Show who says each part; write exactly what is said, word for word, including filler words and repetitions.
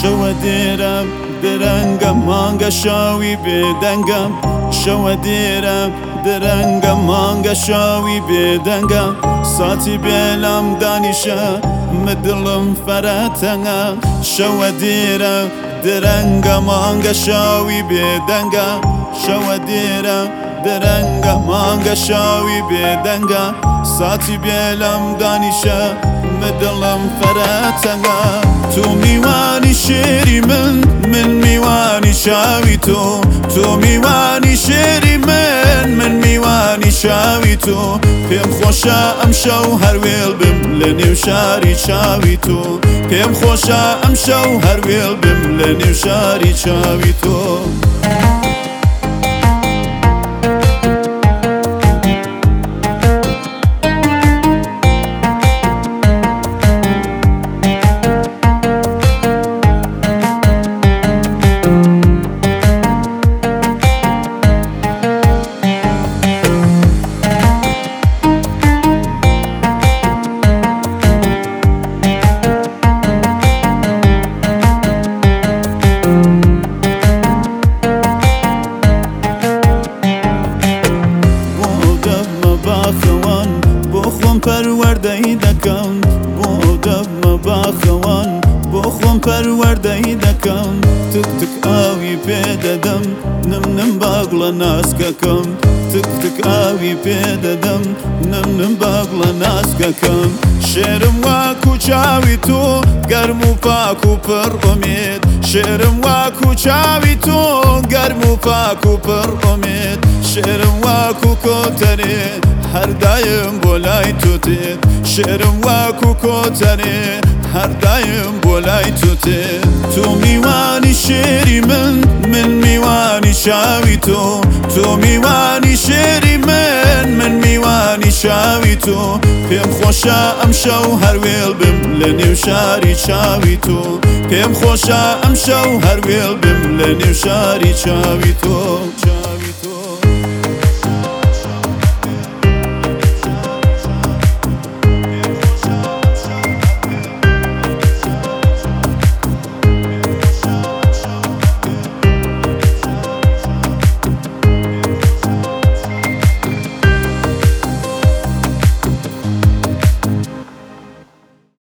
Speaker 1: شەوە دێرە درەنگە مانگە شاوی بێدەنگە شەوە دێرە درەنگە مانگە شاوی بێدەنگە ساتی بێلام دانیشە مدڵم فەرەتەنگە شەوە دێرە درەنگە مانگە شاوی بێدەنگە شەوە دێرە درەنگە مانگە شاوی بێدەنگە ساتی بێلام دانیشە مدڵم فەرەتەنگە تو میوانی شێری من من میوانی شاوی تۆ تۆ میوانی شێری من من میوانی شاوی تۆ پێم خۆشە ئەم شەو هەروێڵ بم لە نێو شاری چاوی تۆ پێم خۆشە ئەم شەو هەروێڵ بم لە نێو شاری چاوی تۆ پەروەردەی دەکەم بۆ دەبمە باخەوان بۆ خۆم پەروەردەی دەکەم تک تک ئاوی پێدەدەم نم نم باگڵە ناسکەکەم تک تک ئاوی پێدەدەم نم نم باگڵە ناسکەکەم شێرم واکو چاوی تۆ گەرم و پاک و پڕ ئومێد شێرم واکو چاوی تۆ گەرم و پاک و پڕ ئومێد شێرم واکو کۆتەرێ هەردایم بۆ لای تۆ تێت شێرم واکو کۆتەرێ هەردایم بۆ لای تۆ تێت تۆ میوانی شێری من من میوانی شاوی تۆ تۆ میوانی شێری من من میوانی شاوی تۆ پێم خۆشە ئەم شەو هەروێڵ بم لە نێو شاری چاوی تۆ پێم خۆشە ئەم شەو هەروێڵ بم لە نێو شاری چاوی تۆ